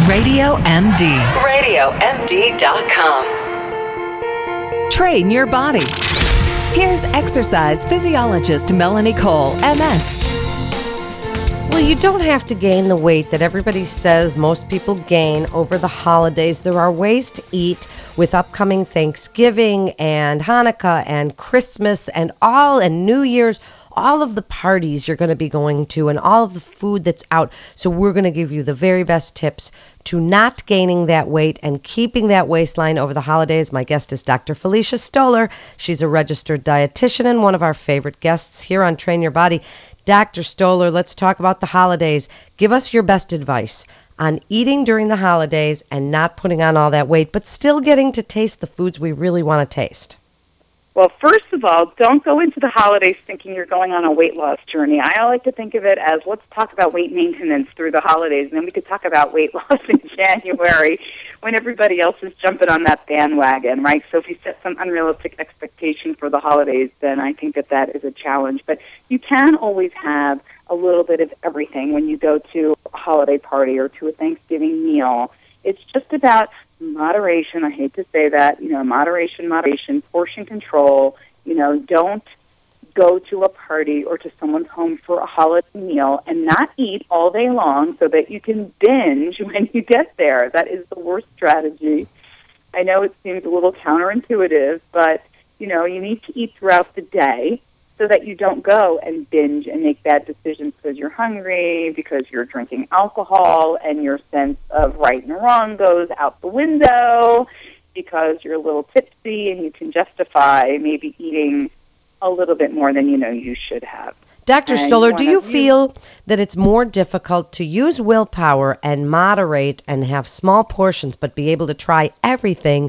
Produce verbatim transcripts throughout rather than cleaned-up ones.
Radio M D. radio M D dot com. Train your body. Here's exercise physiologist Melanie Cole, M S. Well, you don't have to gain the weight that everybody says most people gain over the holidays. There are ways to eat with upcoming Thanksgiving and Hanukkah and Christmas and all and New Year's, all of the parties you're going to be going to and all of the food that's out. So we're going to give you the very best tips to not gaining that weight and keeping that waistline over the holidays. My guest is Doctor Felicia Stoller. She's a registered dietitian and one of our favorite guests here on Train Your Body. Doctor Stoller, let's talk about the holidays. Give us your best advice on eating during the holidays and not putting on all that weight, but still getting to taste the foods we really want to taste. Well, first of all, don't go into the holidays thinking you're going on a weight loss journey. I like to think of it as let's talk about weight maintenance through the holidays, and then we could talk about weight loss in January when everybody else is jumping on that bandwagon, right? So if you set some unrealistic expectation for the holidays, then I think that that is a challenge. But you can always have a little bit of everything when you go to a holiday party or to a Thanksgiving meal. It's just about moderation. I hate to say that, you know, moderation, moderation, portion control. You know, don't go to a party or to someone's home for a holiday meal and not eat all day long so that you can binge when you get there. That is the worst strategy. I know it seems a little counterintuitive, but, you know, you need to eat throughout the day so that you don't go and binge and make bad decisions because you're hungry, because you're drinking alcohol, and your sense of right and wrong goes out the window because you're a little tipsy and you can justify maybe eating a little bit more than you know you should have. Doctor Stoller, do you feel that it's more difficult to use willpower and moderate and have small portions but be able to try everything,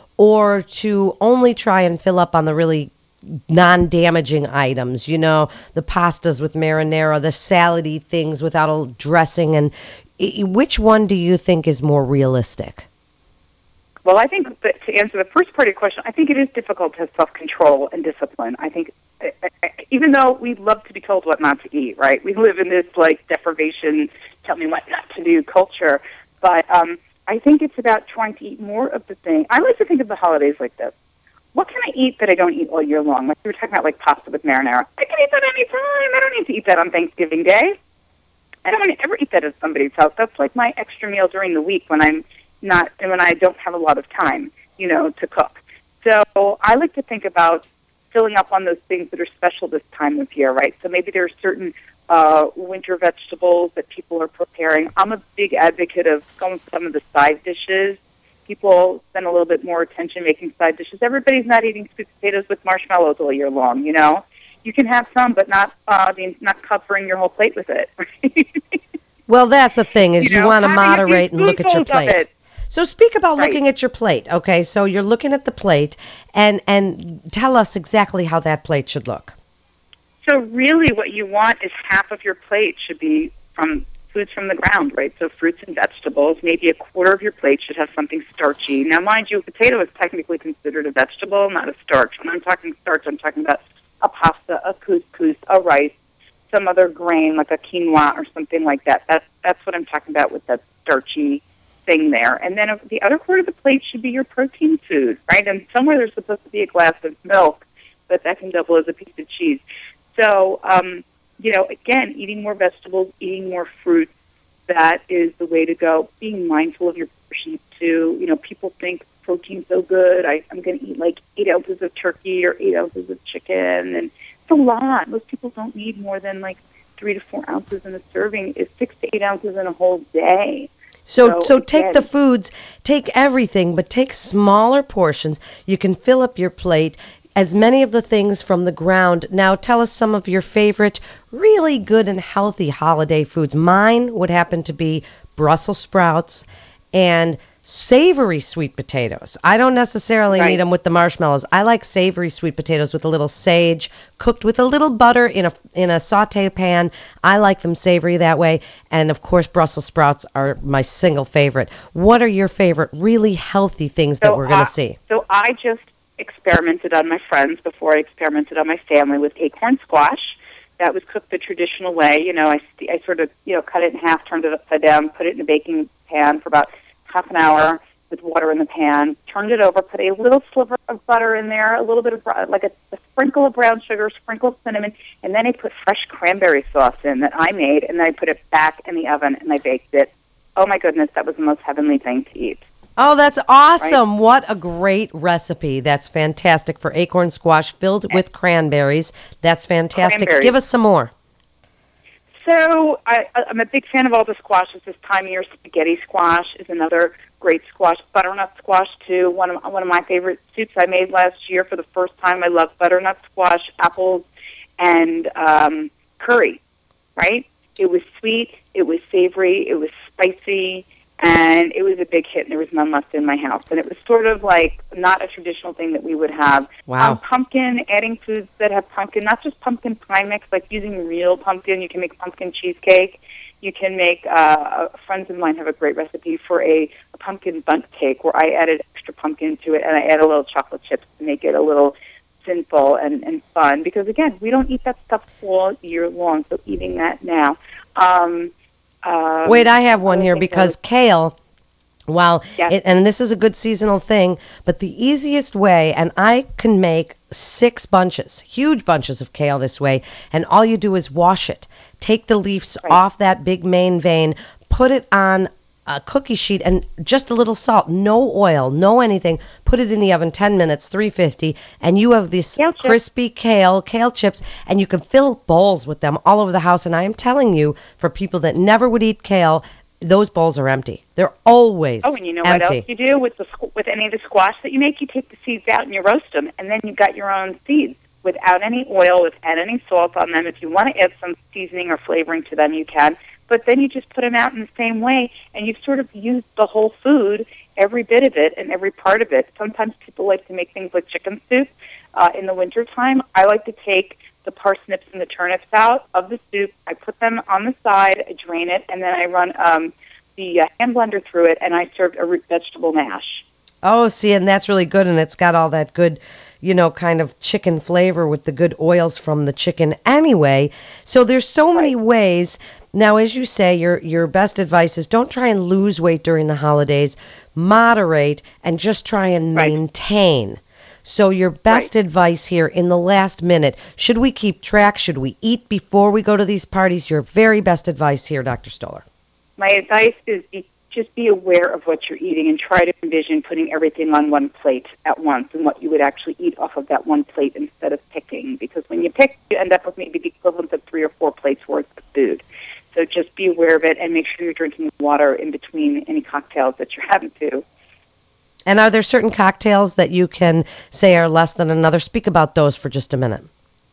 or to only try and fill up on the really non-damaging items, you know, the pastas with marinara, the salady things without a dressing, and which one do you think is more realistic? Well, I think that to answer the first part of your question, I think it is difficult to have self-control and discipline. I think I, I, even though we love to be told what not to eat, right? We live in this, like, deprivation, tell me what not to do culture, but um, I think it's about trying to eat more of the thing. I like to think of the holidays like this. What can I eat that I don't eat all year long? Like we were talking about, like pasta with marinara. I can eat that anytime. I don't need to eat that on Thanksgiving Day. I don't ever eat that at somebody's house. That's like my extra meal during the week when I'm not, and when I don't have a lot of time, you know, to cook. So I like to think about filling up on those things that are special this time of year, right? So maybe there are certain uh, winter vegetables that people are preparing. I'm a big advocate of going for some of the side dishes. People spend a little bit more attention making side dishes. Everybody's not eating sweet potatoes with marshmallows all year long, you know? You can have some, but not uh, not covering your whole plate with it. Well, that's the thing, is you, you know, want to moderate and look at your plate. It. So speak about right. looking at your plate, okay? So you're looking at the plate, and, and tell us exactly how that plate should look. So really what you want is half of your plate should be from foods from the ground, right? So fruits and vegetables. Maybe a quarter of your plate should have something starchy. Now, mind you, a potato is technically considered a vegetable, not a starch. When I'm talking starch, I'm talking about a pasta, a couscous, a rice, some other grain like a quinoa or something like that. That's, that's what I'm talking about with that starchy thing there. And then the other quarter of the plate should be your protein food, right? And somewhere there's supposed to be a glass of milk, but that can double as a piece of cheese. So, um, you know, again, eating more vegetables, eating more fruit, that is the way to go. Being mindful of your portions, too. You know, people think protein's so good. I, I'm going to eat like eight ounces of turkey or eight ounces of chicken, and it's a lot. Most people don't need more than like three to four ounces in a serving. Is six to eight ounces in a whole day. So, so, so again, take the foods, take everything, but take smaller portions. You can fill up your plate. As many of the things from the ground. Now, tell us some of your favorite, really good and healthy holiday foods. Mine would happen to be Brussels sprouts and savory sweet potatoes. I don't necessarily right. need them with the marshmallows. I like savory sweet potatoes with a little sage, cooked with a little butter in a in a saute pan. I like them savory that way. And, of course, Brussels sprouts are my single favorite. What are your favorite really healthy things so that we're going to uh, see? So I just experimented on my friends before I experimented on my family with acorn squash. that was cooked the traditional way. You know, I, st- I sort of, you know, cut it in half, turned it upside down, put it in a baking pan for about half an hour with water in the pan, turned it over, put a little sliver of butter in there, a little bit of, br- like a, a sprinkle of brown sugar, sprinkle of cinnamon, and then I put fresh cranberry sauce in that I made, and then I put it back in the oven, and I baked it. Oh, my goodness, that was the most heavenly thing to eat. Oh, that's awesome. Right? What a great recipe. That's fantastic for acorn squash filled with cranberries. That's fantastic. Give us some more. So I, I'm a big fan of all the squashes this time of year. Spaghetti squash is another great squash. Butternut squash, too. One of, one of my favorite soups I made last year for the first time. I love butternut squash, apples, and um, curry, right? It was sweet. It was savory. It was spicy. And it was a big hit, and there was none left in my house. And it was sort of like not a traditional thing that we would have. Wow. Um, pumpkin, adding foods that have pumpkin, not just pumpkin pie mix, like using real pumpkin. You can make pumpkin cheesecake. You can make, uh, friends of mine have a great recipe for a, a pumpkin bundt cake where I added extra pumpkin to it, and I add a little chocolate chips to make it a little sinful and, and fun. Because, again, we don't eat that stuff all year long, so eating that now. Um Um, Wait, I have one here because was, kale, well, yes. it, and this is a good seasonal thing, but the easiest way, and I can make six bunches, huge bunches of kale this way, and all you do is wash it. Take the leaves right. off that big main vein, put it on a cookie sheet, and just a little salt, no oil, no anything. Put it in the oven ten minutes, three fifty, and you have this kale crispy chips. kale, kale chips, and you can fill bowls with them all over the house. And I am telling you, for people that never would eat kale, those bowls are empty. They're always empty. Oh, and you know empty. what else you do with the with any of the squash that you make? You take the seeds out and you roast them, and then you've got your own seeds without any oil, without any salt on them. If you want to add some seasoning or flavoring to them, you can. But then you just put them out in the same way, and you've sort of used the whole food, every bit of it and every part of it. Sometimes people like to make things like chicken soup uh, in the wintertime. I like to take the parsnips and the turnips out of the soup. I put them on the side, I drain it, and then I run um, the uh, hand blender through it, and I served a root vegetable mash. Oh, see, and that's really good, and it's got all that good, you know, kind of chicken flavor with the good oils from the chicken anyway. So there's so many right. ways. Now, as you say, your your best advice is don't try and lose weight during the holidays. Moderate and just try and right. maintain. So your best right. advice here in the last minute, should we keep track? Should we eat before we go to these parties? Your very best advice here, Doctor Stoller. My advice is be, just be aware of what you're eating and try to envision putting everything on one plate at once and what you would actually eat off of that one plate instead of picking. Because when you pick, you end up with maybe the equivalent of three or four plates worth of food. So just be aware of it and make sure you're drinking water in between any cocktails that you're having too. And are there certain cocktails that you can say are less than another? Speak about those for just a minute.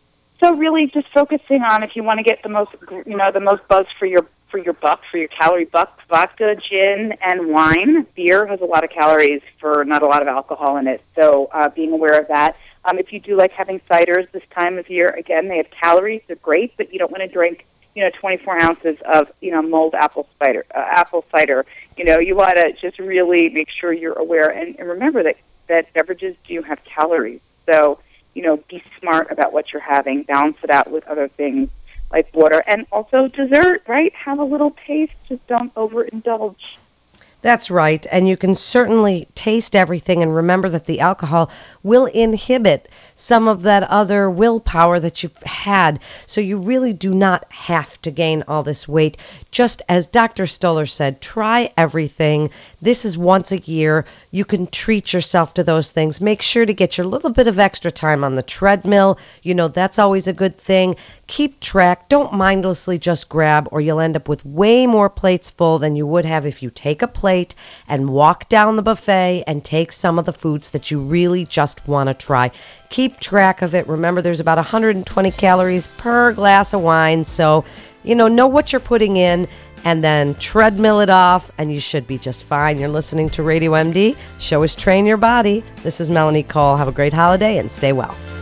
So really just focusing on if you want to get the most, you know, the most buzz for your for your buck, for your calorie buck, vodka, gin, and wine. Beer has a lot of calories for not a lot of alcohol in it. So uh, being aware of that. Um, if you do like having ciders this time of year, again, they have calories. They're great, but you don't want to drink you know, twenty-four ounces of, you know, mulled apple cider, uh, apple cider. You know, you want to just really make sure you're aware. And, and remember that, that beverages do have calories. So, you know, be smart about what you're having. Balance it out with other things like water. And also dessert, right? Have a little taste. Just don't overindulge. That's right. And you can certainly taste everything and remember that the alcohol will inhibit some of that other willpower that you've had. So you really do not have to gain all this weight. Just as Doctor Stoller said, try everything. This is once a year. You can treat yourself to those things. Make sure to get your little bit of extra time on the treadmill. You know, that's always a good thing. Keep track. Don't mindlessly just grab, or you'll end up with way more plates full than you would have if you take a plate and walk down the buffet and take some of the foods that you really just want to try. Keep track of it. Remember, there's about one hundred twenty calories per glass of wine. So, you know, know what you're putting in and then treadmill it off, and you should be just fine. You're listening to Radio M D. Show is Train Your Body. This is Melanie Cole. Have a great holiday and stay well.